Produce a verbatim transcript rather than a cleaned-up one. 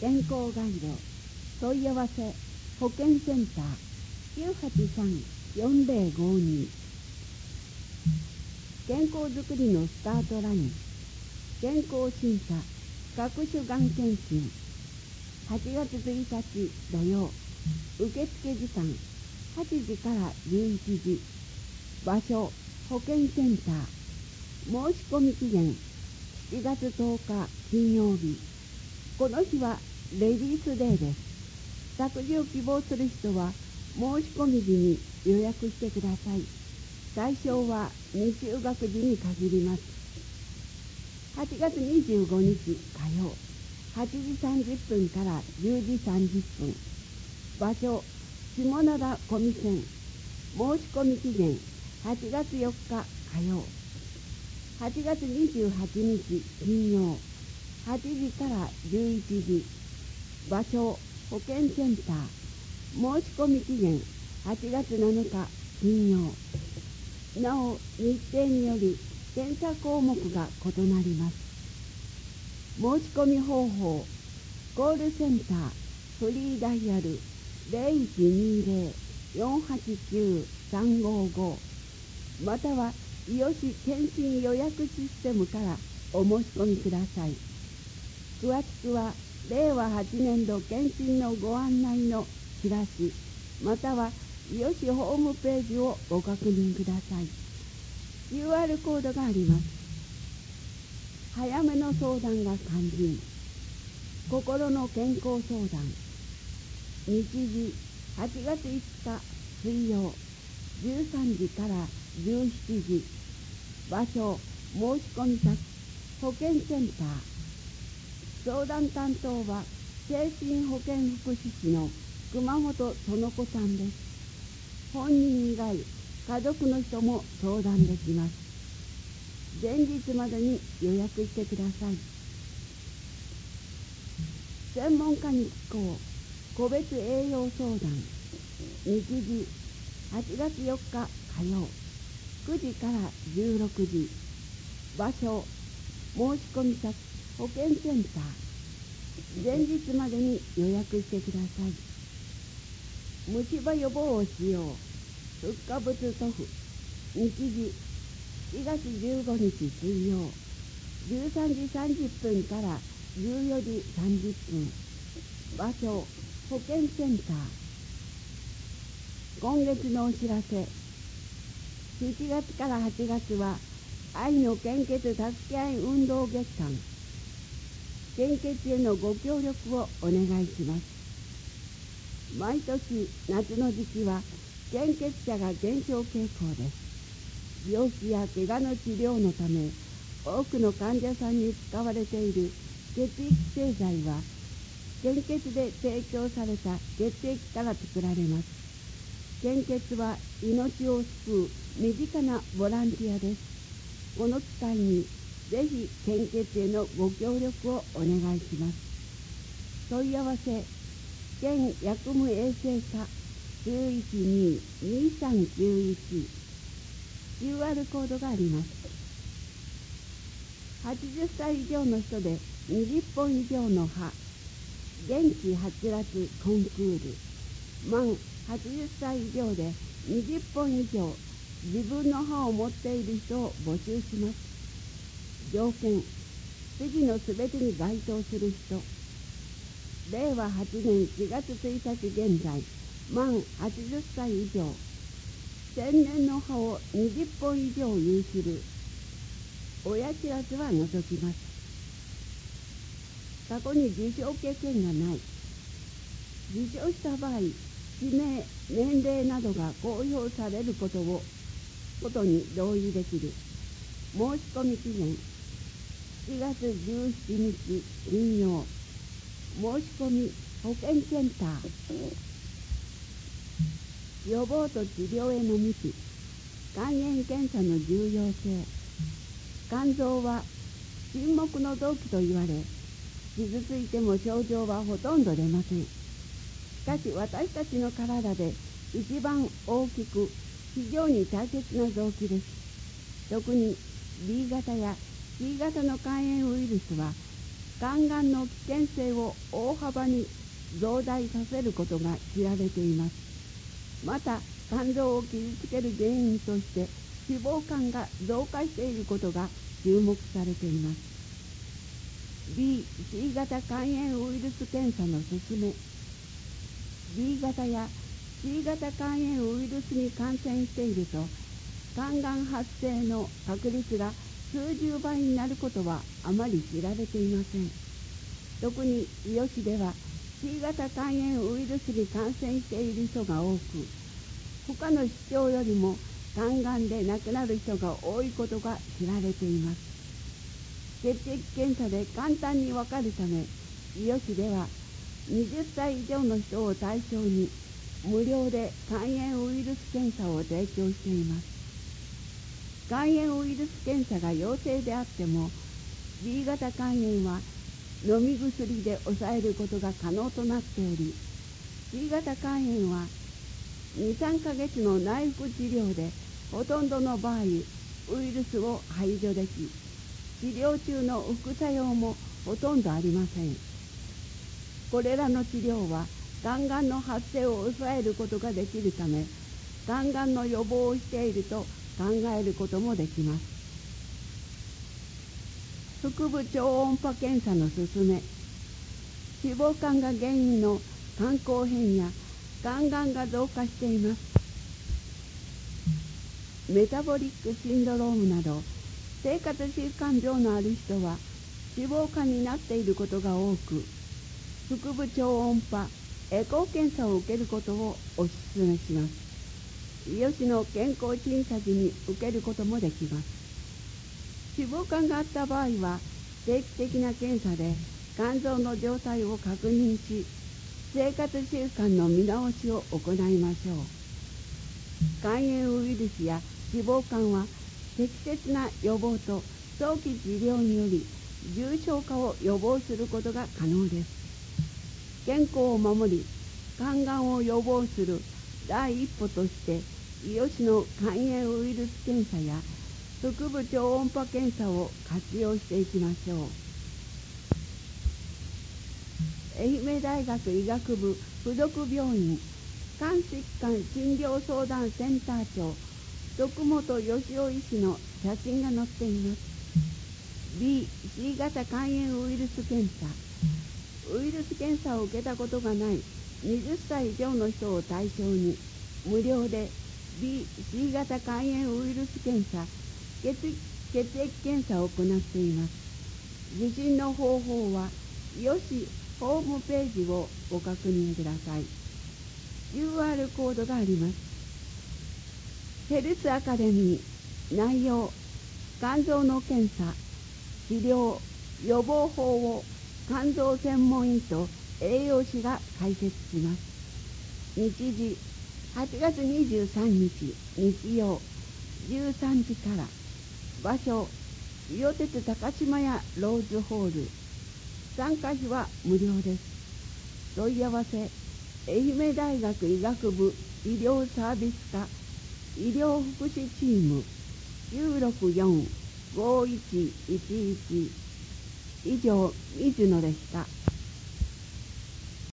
健康ガイド問い合わせ保健センター きゅうはちさん よんぜろごに。 健康づくりのスタートライン、健康審査各種がん検診。はちがつついたち土曜、受付時間はちじからじゅういちじ、場所保健センター。申し込み期限しちがつとおか金曜日。この日はレディースデーです。託児を希望する人は申し込み時に予約してください。対象は未就学児に限ります。はちがつにじゅうごにち火曜、はちじさんじゅっぷんからじゅうじさんじゅっぷん。場所下灘小見線。申し込み期限はちがつよっか火曜、はちがつにじゅうはちにち金曜、はちじからじゅういちじ。場所保健センター。申し込み期限はちがつなのか金曜。なお日程により検査項目が異なります。申し込み方法、コールセンターフリーダイヤル ゼロいちにゼロ よんはちきゅう さんごご または伊予市検診予約システムからお申し込みください。詳しくはれいわはちねんど検診のご案内のチラシまたは伊予市ホームページをご確認ください。 キューアール コードがあります。早めの相談が肝心。心の健康相談。日時はちがついつか水曜じゅうさんじからじゅうしちじ。場所申し込み先保健センター。相談担当は精神保健福祉士の熊本園子さんです。本人以外家族の人も相談できます。前日までに予約してください。専門家に聞こう個別栄養相談。日時はちがつよっか火曜くじからじゅうろくじ。場所申し込み先保健センター。前日までに予約してください。虫歯予防をしようフッ化物塗布。日時しちがつじゅうごにち水曜じゅうさんじさんじゅっぷんからじゅうよじさんじゅっぷん。場所保健センター。今月のお知らせ。しちがつからはちがつは愛の献血助け合い運動月間。献血へのご協力をお願いします。毎年夏の時期は献血者が減少傾向です。病気や怪我の治療のため多くの患者さんに使われている血液製剤は献血で提供された血液から作られます。献血は命を救う身近なボランティアです。この機会にぜひ献血へのご協力をお願いします。問い合わせ県薬務衛生課 きゅういちに にさんきゅういち。 キューアール コードがあります。はちじゅっさい以上の人でにじゅっぽん以上の歯元気はつらつコンクール。満はちじゅっさい以上でにじゅっぽん以上自分の歯を持っている人を募集します。条件次のすべてに該当する人。れいわはちねんしがつついたち現在満はちじゅっさい以上天然の歯をにじゅっぽん以上有する。親知らずは除きます。過去に受賞経験がない。受賞した場合氏名年齢などが公表されることをことに同意できる。申し込み期限しちがつじゅうしちにち金曜。申し込み保健センター。予防と治療への道。肝炎検査の重要性。肝臓は沈黙の臓器と言われ傷ついても症状はほとんど出ません。しかし私たちの体で一番大きく非常に大切な臓器です。特に ビー 型や シー 型の肝炎ウイルスは肝がんの危険性を大幅に増大させることが知られています。また、肝臓を傷つける原因として脂肪肝が増加していることが注目されています。B、C 型肝炎ウイルス検査の勧め。B 型や C 型肝炎ウイルスに感染していると、肝がん発生の確率が数十倍になることはあまり知られていません。特に伊予市では C 型肝炎ウイルスに感染している人が多く、他の市町よりも肝がんで亡くなる人が多いことが知られています。血液検査で簡単にわかるため、伊予市でははたち以上の人を対象に無料で肝炎ウイルス検査を提供しています。肝炎ウイルス検査が陽性であっても、B 型肝炎は飲み薬で抑えることが可能となっており、C 型肝炎はに、さんかげつの内服治療でほとんどの場合ウイルスを排除でき、治療中の副作用もほとんどありません。これらの治療は肝がんの発生を抑えることができるため、肝がんの予防をしていると考えることもできます。腹部超音波検査の勧め。脂肪肝が原因の肝硬変や肝がんが増加しています。メタボリックシンドロームなど生活習慣病のある人は脂肪肝になっていることが多く、腹部超音波エコー検査を受けることをお勧めします。伊予市の健康診察に受けることもできます。脂肪肝があった場合は定期的な検査で肝臓の状態を確認し、生活習慣の見直しを行いましょう。肝炎ウイルスや脂肪肝は適切な予防と早期治療により重症化を予防することが可能です。健康を守り、肝がんを予防する第一歩として、伊予市の肝炎ウイルス検査や腹部超音波検査を活用していきましょう。愛媛大学医学部附属病院肝疾患診療相談センター長徳本義雄医師の写真が載っています。 B、C 型肝炎ウイルス検査。ウイルス検査を受けたことがないはたち以上の人を対象に無料で B、C 型肝炎ウイルス検査、血血液検査を行っています。受診の方法は伊予市ホームページをご確認ください。 ユーアール コードがあります。ヘルスアカデミー内容、肝臓の検査、治療、予防法を肝臓専門医と栄養士が解説します。日時はちがつにじゅうさんにち日曜じゅうさんじから。場所伊予鉄高島屋ローズホール。参加費は無料です。問い合わせ愛媛大学医学部医療サービス課医療福祉チーム きゅうろくよん ごいちいちいち。以上、水野でした。